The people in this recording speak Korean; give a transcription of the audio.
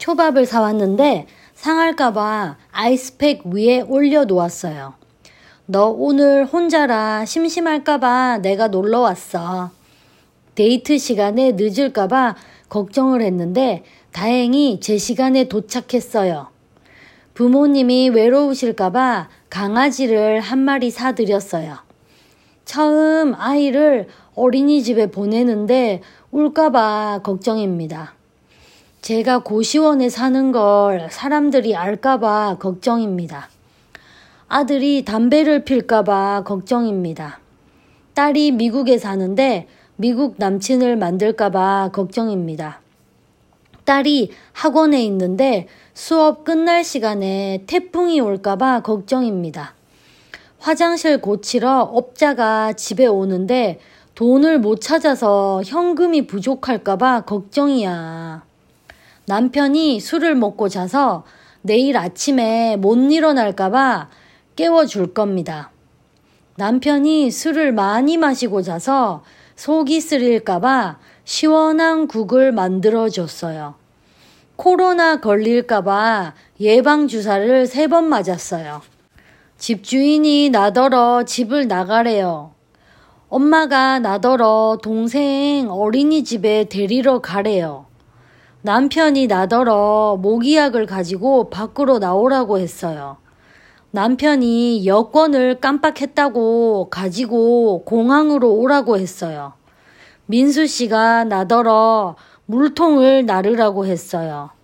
초밥을 사왔는데 상할까봐 아이스팩 위에 올려놓았어요. 너 오늘 혼자라 심심할까봐 내가 놀러 왔어. 데이트 시간에 늦을까봐 걱정을 했는데 다행히 제 시간에 도착했어요. 부모님이 외로우실까봐 강아지를 한 마리 사드렸어요. 처음 아이를 어린이집에 보내는데 울까봐 걱정입니다. 제가 고시원에 사는 걸 사람들이 알까봐 걱정입니다. 아들이 담배를 필까봐 걱정입니다. 딸이 미국에 사는데 미국 남친을 만들까봐 걱정입니다. 딸이 학원에 있는데 수업 끝날 시간에 태풍이 올까봐 걱정입니다. 화장실 고치러 업자가 집에 오는데 돈을 못 찾아서 현금이 부족할까봐 걱정이야. 남편이 술을 먹고 자서 내일 아침에 못 일어날까봐 깨워줄 겁니다. 남편이 술을 많이 마시고 자서 속이 쓰릴까봐 시원한 국을 만들어줬어요. 코로나 걸릴까봐 예방주사를 3번 맞았어요. 집주인이 나더러 집을 나가래요. 엄마가 나더러 동생 어린이집에 데리러 가래요. 남편이 나더러 모기약을 가지고 밖으로 나오라고 했어요. 남편이 여권을 깜빡했다고 가지고 공항으로 오라고 했어요. 민수 씨가 나더러 물통을 나르라고 했어요.